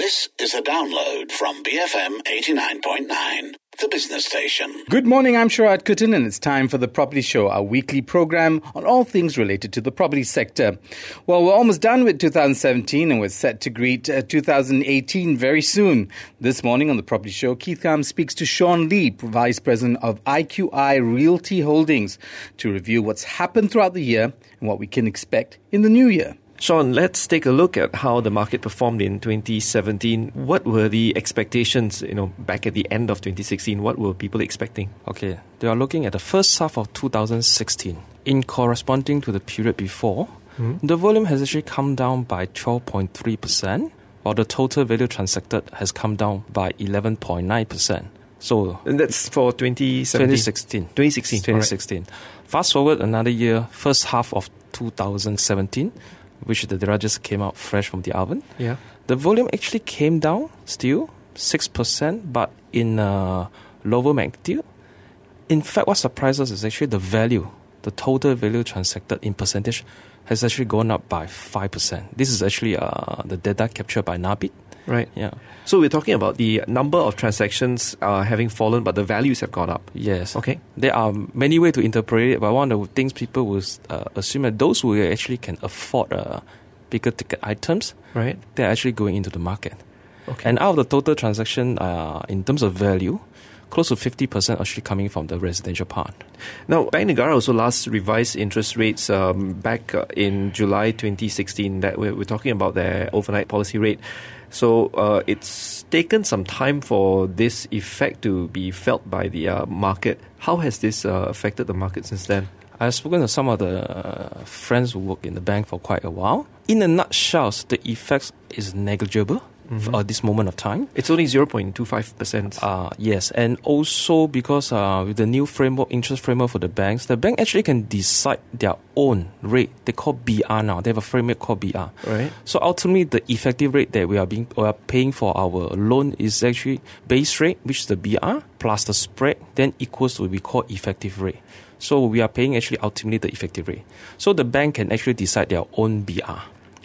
This is a download from BFM 89.9, the business station. Good morning, I'm Sharad Kuttan and it's time for The Property Show, our weekly program on all things related to the property sector. Well, we're almost done with 2017 and we're set to greet 2018 very soon. This morning on The Property Show, Keith Kam speaks to Sean Lee, Vice President of IQI Realty Holdings, to review what's happened throughout the year and what we can expect in the new year. Sean, let's take a look at how the market performed in 2017. What were the expectations, back at the end of 2016? What were people expecting? Okay, they are looking at the first half of 2016. In corresponding to the period before, the volume has actually come down by 12.3%, while the total value transacted has come down by 11.9%. So, and that's for 2017? 2016. Right. Fast forward another year, first half of 2017, which the data just came out fresh from the oven. Yeah. The volume actually came down still 6%, but in lower magnitude. In fact, what surprises us is actually the value. The total value transacted in percentage has actually gone up by 5%. This is actually the data captured by NABID. Right. Yeah. So we're talking about the number of transactions having fallen, but the values have gone up. Yes. Okay. There are many ways to interpret it, but one of the things people will assume that those who actually can afford bigger ticket items, right, they're actually going into the market. Okay. And out of the total transaction, in terms of value, close to 50% actually coming from the residential part. Now, Bank Negara also last revised interest rates back in July 2016. That we're talking about their overnight policy rate. So it's taken some time for this effect to be felt by the market. How has this affected the market since then? I've spoken to some of the friends who work in the bank for quite a while. In a nutshell, the effect is negligible at this moment of time. It's only 0.25%. Yes, and also because with the new interest framework for the banks, the bank actually can decide their own rate. They call BR now. They have a framework called BR. Right. So ultimately, the effective rate that we are paying for our loan is actually base rate, which is the BR, plus the spread, then equals to what we call effective rate. So we are paying actually ultimately the effective rate. So the bank can actually decide their own BR.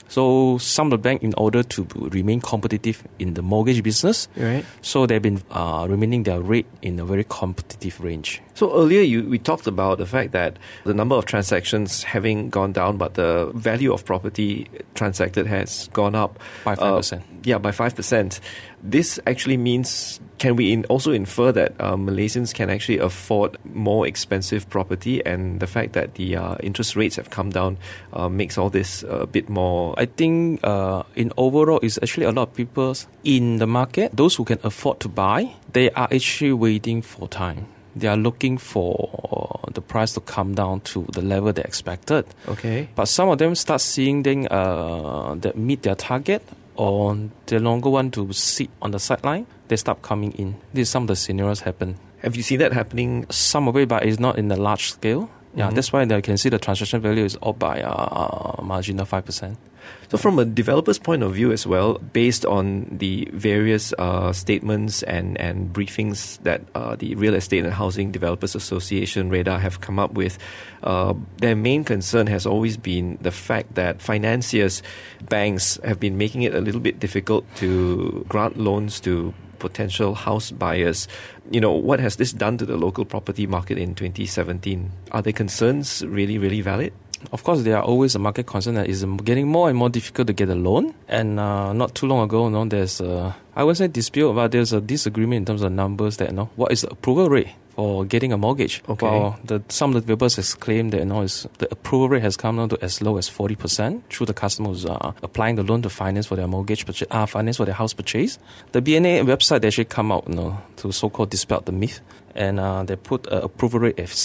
So some of the bank, in order to remain competitive in the mortgage business, right, so they've been remaining their rate in a very competitive range. So earlier we talked about the fact that the number of transactions having gone down, but the value of property transacted has gone up. By 5%. By 5%. This actually means, can we also infer that Malaysians can actually afford more expensive property, and the fact that the interest rates have come down makes all this a bit more... I think in overall, it's actually a lot of people in the market, those who can afford to buy, they are actually waiting for time. They are looking for the price to come down to the level they expected. Okay. But some of them start seeing them that meet their target, or they longer want to sit on the sideline, they start coming in. This is some of the scenarios happen. Have you seen that happening? Some of it, but it's not in the large scale. Yeah, that's why they can see the transaction value is up by a margin of 5%. So from a developer's point of view as well, based on the various statements and briefings that the Real Estate and Housing Developers Association, REHDA, have come up with, their main concern has always been the fact that financiers, banks, have been making it a little bit difficult to grant loans to potential house buyers. What has this done to the local property market in 2017? Are their concerns really, really valid? Of course, there are always a market concern that is getting more and more difficult to get a loan. And not too long ago, there's I wouldn't say dispute, but there's a disagreement in terms of numbers that, what is the approval rate for getting a mortgage. Okay. Well, some of the developers has claimed that the approval rate has come down to as low as 40% through the customers applying the loan to finance for their mortgage purchase, finance for their house purchase. The BNA website, they actually come out to so-called dispel the myth, and they put approval rate at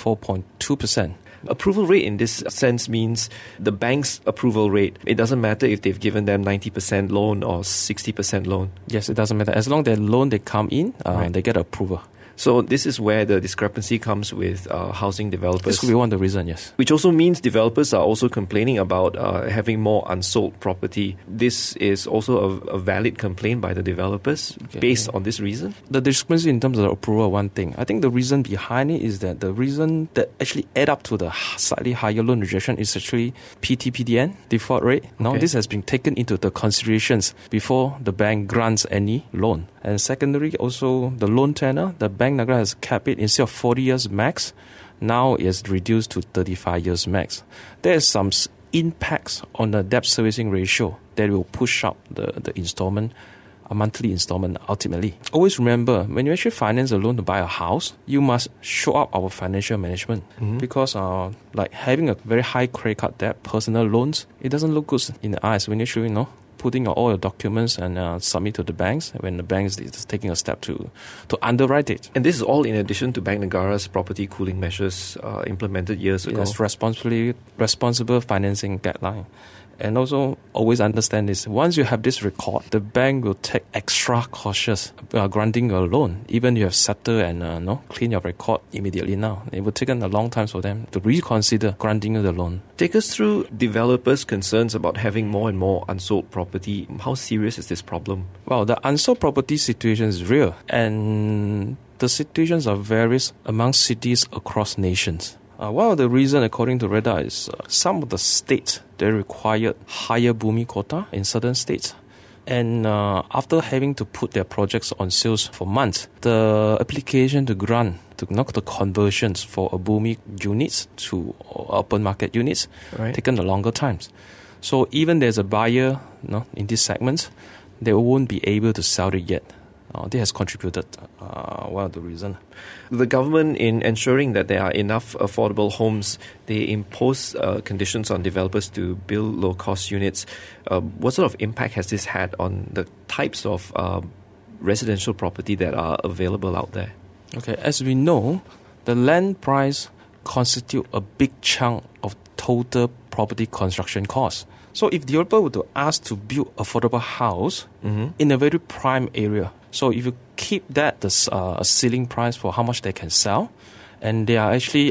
74.2%. Approval rate in this sense means the bank's approval rate. It doesn't matter if they've given them 90% loan or 60% loan. Yes, it doesn't matter. As long as their loan, they come in, they get approval. So this is where the discrepancy comes with housing developers. This could be one of the reasons, yes. Which also means developers are also complaining about having more unsold property. This is also a valid complaint by the developers based on this reason? The discrepancy in terms of the approval, one thing. I think the reason behind it is that the reason that actually add up to the slightly higher loan rejection is actually PTPDN, default rate. Now, this has been taken into the considerations before the bank grants any loan. And secondary, also the loan tenor, the Bank Negara has capped it instead of 40 years max, now it's reduced to 35 years max. There is some impacts on the debt servicing ratio that will push up the installment, a monthly installment ultimately. Always remember, when you actually finance a loan to buy a house, you must show up our financial management because like having a very high credit card debt, personal loans, it doesn't look good in the eyes when you actually, putting all your documents and submit to the banks when the bank is taking a step to underwrite it. And this is all in addition to Bank Negara's property cooling measures implemented years ago. Yes, responsible financing guideline. And also, always understand this. Once you have this record, the bank will take extra cautious granting a loan. Even you have settled and clean your record immediately now. It will take a long time for them to reconsider granting the loan. Take us through developers' concerns about having more and more unsold property. How serious is this problem? Well, the unsold property situation is real. And the situations are various among cities across nations. One of the reasons, according to REDA, is some of the states, they required higher Bumi quota in certain states. And after having to put their projects on sales for months, the application to grant, to knock the conversions for a Bumi units to open market units, taken a longer times. So even there's a buyer in these segments, they won't be able to sell it yet. This has contributed one of the reasons. The government, in ensuring that there are enough affordable homes, they impose conditions on developers to build low-cost units. What sort of impact has this had on the types of residential property that are available out there? Okay, as we know, the land price constitutes a big chunk of total property construction costs. So if developer were to ask to build affordable house in a very prime area, so if you keep that the ceiling price for how much they can sell, and they are actually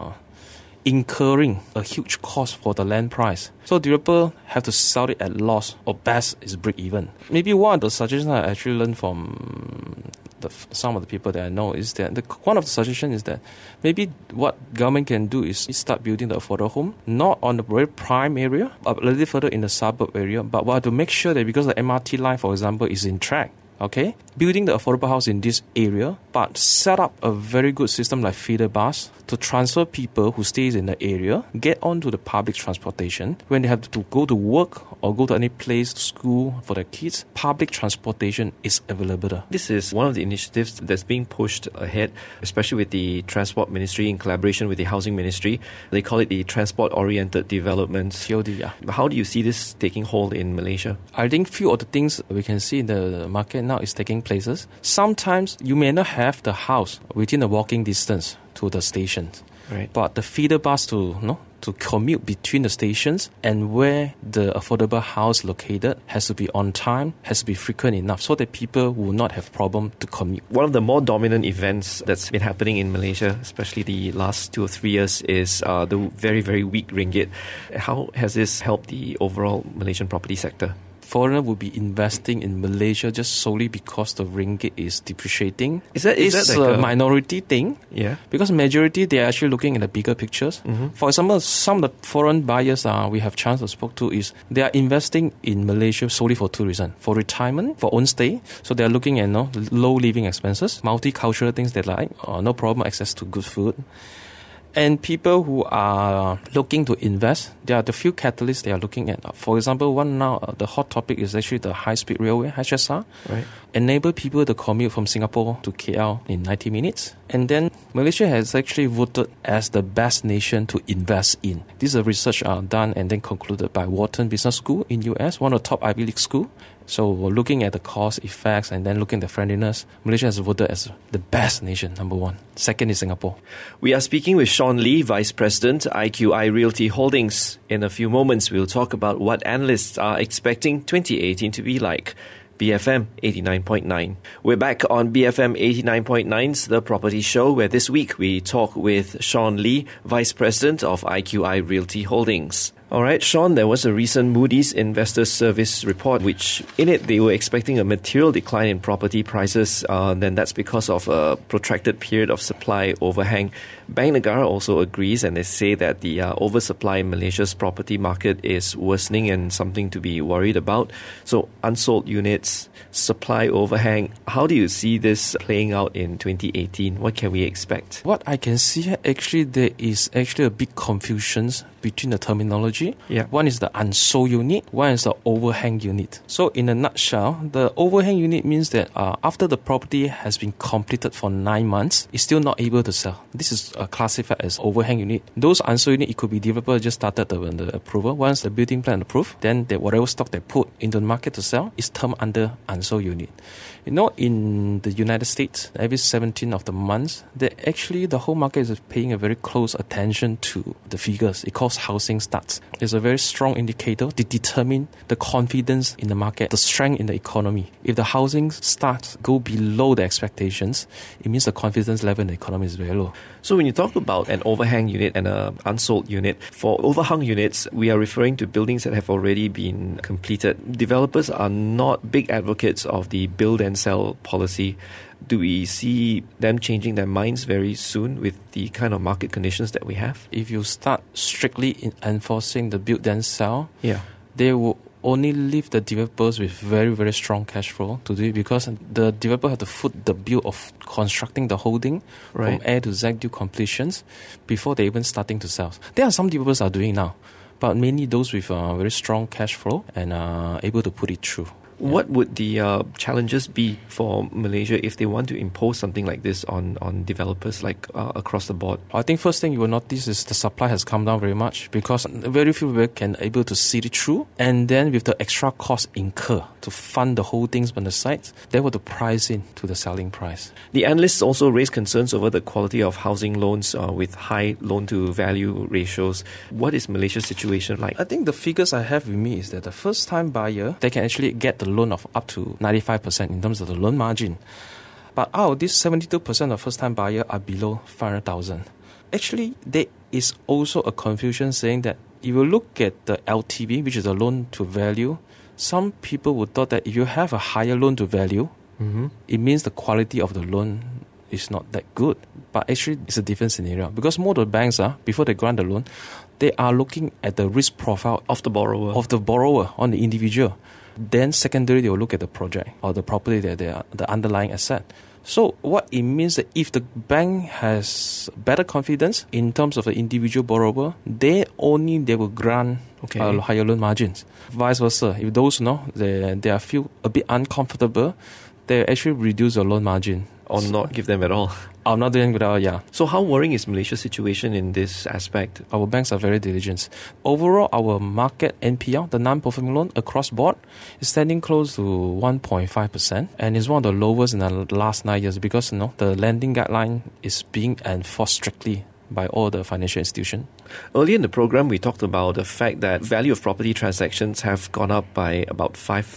incurring a huge cost for the land price. So developer have to sell it at loss, or best is break even. Maybe one of the suggestions I actually learned from some of the people that I know is that one of the suggestions is that maybe what government can do is start building the affordable home, not on the very prime area, but a little further in the suburb area, but we have to make sure that because the MRT line, for example, is in track, building the affordable house in this area, but set up a very good system like feeder bus to transfer people who stays in the area, get onto the public transportation. When they have to go to work or go to any place, school for their kids, public transportation is available. This is one of the initiatives that's being pushed ahead, especially with the Transport Ministry in collaboration with the Housing Ministry. They call it the Transport-Oriented Developments. TOD, yeah. How do you see this taking hold in Malaysia? I think few of the things we can see in the market now is taking places. Sometimes you may not have the house within a walking distance to the stations, but the feeder bus to commute between the stations and where the affordable house located has to be on time, has to be frequent enough so that people will not have problem to commute. One of the more dominant events that's been happening in Malaysia, especially the last 2 or 3 years, is the very, very weak ringgit. How has this helped the overall Malaysian property sector? Foreigner will be investing in Malaysia just solely because the ringgit is depreciating. Is that like a minority thing? Yeah. Because majority, they are actually looking at the bigger pictures. For example, some of the foreign buyers we have chance to spoke to is they are investing in Malaysia solely for 2 reasons. For retirement, for own stay. So they are looking at low living expenses, multicultural things they like, no problem, access to good food. And people who are looking to invest, there are the few catalysts they are looking at. For example, one now, the hot topic is actually the high-speed railway, HSR. Enable people to commute from Singapore to KL in 90 minutes. And then Malaysia has actually voted as the best nation to invest in. This is a research done and then concluded by Wharton Business School in US, one of the top Ivy League schools. So looking at the cost effects and then looking at the friendliness, Malaysia has voted as the best nation, number 1. Second is Singapore. We are speaking with Sean Lee, Vice President, IQI Realty Holdings. In a few moments, we'll talk about what analysts are expecting 2018 to be like. BFM 89.9. We're back on BFM 89.9's The Property Show, where this week we talk with Sean Lee, Vice President of IQI Realty Holdings. All right, Sean, there was a recent Moody's Investor Service report, which in it they were expecting a material decline in property prices. Then that's because of a protracted period of supply overhang. Bank Negara also agrees, and they say that the oversupply in Malaysia's property market is worsening and something to be worried about. So unsold units, supply overhang. How do you see this playing out in 2018? What can we expect? What I can see actually, there is actually a big confusion between the terminology. Yeah. One is the unsold unit, one is the overhang unit. So in a nutshell, the overhang unit means that after the property has been completed for 9 months, it's still not able to sell. This is classified as overhang unit. Those unsold unit, it could be developer just started the approval. Once the building plan approved, then whatever stock they put into the market to sell is termed under unsold unit. You know, in the United States, every 17th of the month, the whole market is paying a very close attention to the figures. It calls housing starts. It's a very strong indicator to determine the confidence in the market, the strength in the economy. If the housing starts go below the expectations, it means the confidence level in the economy is very low. So when you talk about an overhang unit and an unsold unit, for overhung units, we are referring to buildings that have already been completed. Developers are not big advocates of the build and sell policy. Do we see them changing their minds very soon with the kind of market conditions that we have? If you start strictly enforcing the build and sell, Yeah. they will only leave the developers with very, very strong cash flow to do it, because the developer have to foot the bill of constructing the holding Right. from A to Z due completions before they even starting to sell. There are some developers are doing now, but mainly those with very strong cash flow and are able to put it through. What would the challenges be for Malaysia if they want to impose something like this on developers, like across the board? I think first thing you will notice is the supply has come down very much, because very few people can able to see it through. And then with the extra cost incur to fund the whole things on the site, they were to price in to the selling price. The analysts also raised concerns over the quality of housing loans with high loan-to-value ratios. What is Malaysia's situation like? I think the figures I have with me is that the first-time buyer, they can actually get the loan of up to 95% in terms of the loan margin. But out of this, 72% of first-time buyer are below 500,000. Actually, there is also a confusion saying that if you look at the LTV, which is the loan to value, some people would thought that if you have a higher loan to value, it means the quality of the loan is not that good. But actually, it's a different scenario, because most of the banks, before they grant the loan, they are looking at the risk profile Of the borrower on the individual. Then secondary, they will look at the project or the property that they are, the underlying asset. So what it means that if the bank has better confidence in terms of the individual borrower, they will grant higher loan margins. Vice versa, if those they feel a bit uncomfortable, they actually reduce the loan margin. Or not give them at all. I'm not doing without, yeah. So how worrying is Malaysia's situation in this aspect? Our banks are very diligent. Overall, our market NPL, the non-performing loan across board, is standing close to 1.5%, and is one of the lowest in the last 9 years, because the lending guideline is being enforced strictly by all the financial institutions. Earlier in the program, we talked about the fact that value of property transactions have gone up by about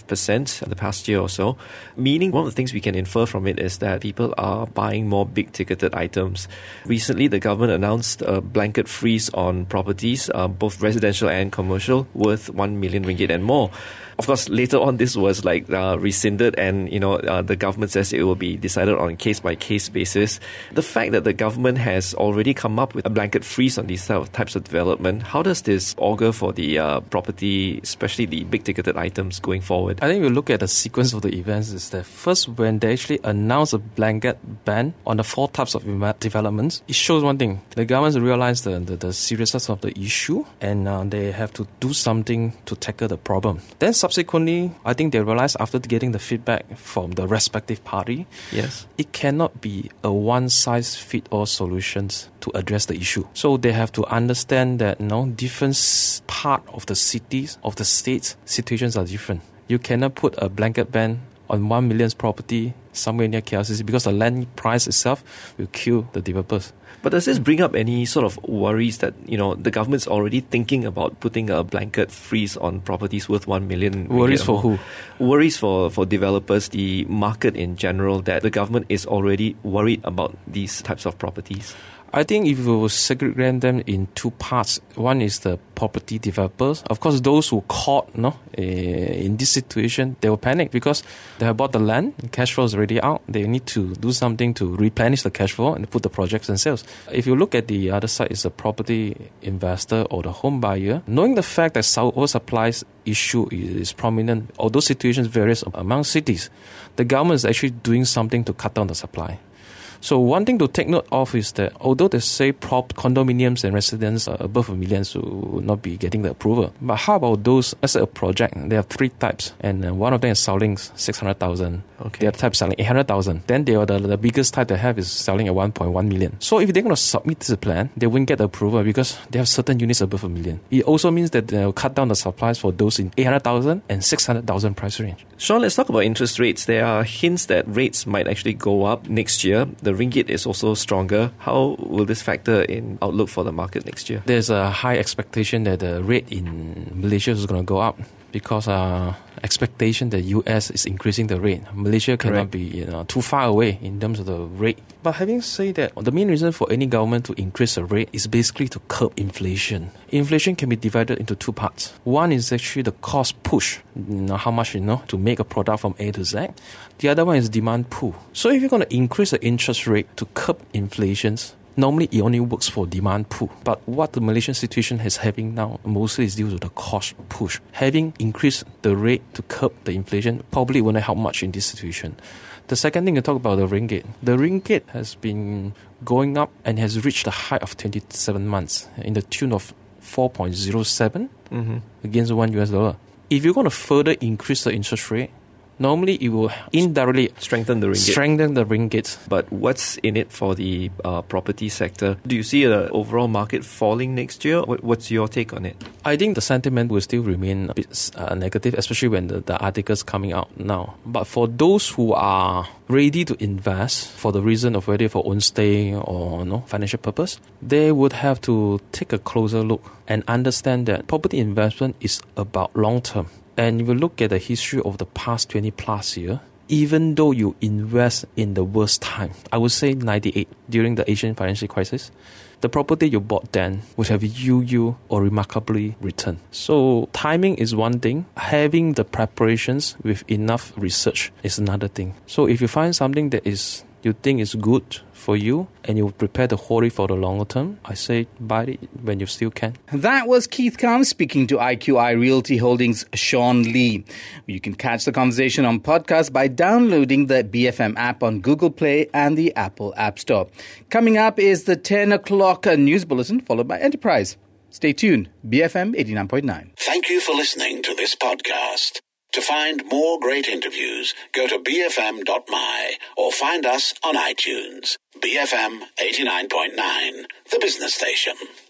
5% in the past year or so, meaning one of the things we can infer from it is that people are buying more big-ticketed items. Recently, the government announced a blanket freeze on properties, both residential and commercial, worth 1 million ringgit and more. Of course, later on, this was rescinded, and the government says it will be decided on a case-by-case basis. The fact that the government has already come up with a blanket freeze on these types of development, how does this augur for the property, especially the big-ticketed items, going forward? I think we look at the sequence of the events is that first, when they actually announced a blanket ban on the 4 types of developments, it shows one thing. The government realized the seriousness of the issue, and they have to do something to tackle the problem. Then subsequently, I think they realized after getting the feedback from the respective party, yes, it cannot be a one-size-fits-all solutions to address the issue. So they have to understand that different part of the cities, of the states, situations are different. You cannot put a blanket ban on 1 million's property somewhere near KLCC because the land price itself will kill the developers. But does this bring up any sort of worries that, the government's already thinking about putting a blanket freeze on properties worth 1 million? Worries for who? Worries for developers, the market in general, that the government is already worried about these types of properties. I think if we will segregate them in two parts, one is the property developers. Of course, those who caught in this situation, they will panic because they have bought the land, cash flow is already out. They need to do something to replenish the cash flow and put the projects in sales. If you look at the other side, is the property investor or the home buyer. Knowing the fact that oversupplies issue is prominent, although situations vary among cities, the government is actually doing something to cut down the supply. So one thing to take note of is that although they say condominiums and residents are above 1 million will not be getting the approval, but how about those, as a project, there are 3 types, and one of them is selling 600,000. Okay. The other type is selling 800,000. Then the biggest type they have is selling at 1.1 million. So if they're going to submit this plan, they won't get the approval because they have certain units above 1 million. It also means that they'll cut down the supplies for those in 800,000 and 600,000 price range. Sean, let's talk about interest rates. There are hints that rates might actually go up next year. The ringgit is also stronger. How will this factor in outlook for the market next year? There's a high expectation that the rate in Malaysia is going to go up because expectation that US is increasing the rate. Malaysia cannot be too far away in terms of the rate. But having said that, the main reason for any government to increase the rate is basically to curb inflation. Inflation can be divided into 2 parts. One is actually the cost push, how much to make a product from A to Z. The other one is demand pull. So if you're going to increase the interest rate to curb inflations, normally it only works for demand pull. But what the Malaysian situation is having now mostly is due to the cost push. Having increased the rate to curb the inflation probably won't help much in this situation. The second thing, you talk about the ringgit. The ringgit has been going up and has reached the height of 27 months in the tune of 4.07 against $1. If you're going to further increase the interest rate, normally it will indirectly strengthen the ringgit. But what's in it for the property sector? Do you see the overall market falling next year? What's your take on it? I think the sentiment will still remain a bit negative, especially when the articles coming out now. But for those who are ready to invest for the reason of whether for own stay or financial purpose, they would have to take a closer look and understand that property investment is about long term. And if you look at the history of the past 20 plus years, even though you invest in the worst time, I would say 98, during the Asian financial crisis, the property you bought then would have you or remarkably return. So timing is one thing. Having the preparations with enough research is another thing. So if you find something that you think is good for you and you prepare to hold it for the longer term, I say buy it when you still can. That was Keith Kam speaking to IQI Realty Holdings' Sean Lee. You can catch the conversation on podcast by downloading the BFM app on Google Play and the Apple App Store. Coming up is the 10 o'clock news bulletin, followed by Enterprise. Stay tuned. BFM 89.9. Thank you for listening to this podcast. To find more great interviews, go to bfm.my or find us on iTunes. BFM 89.9, the business station.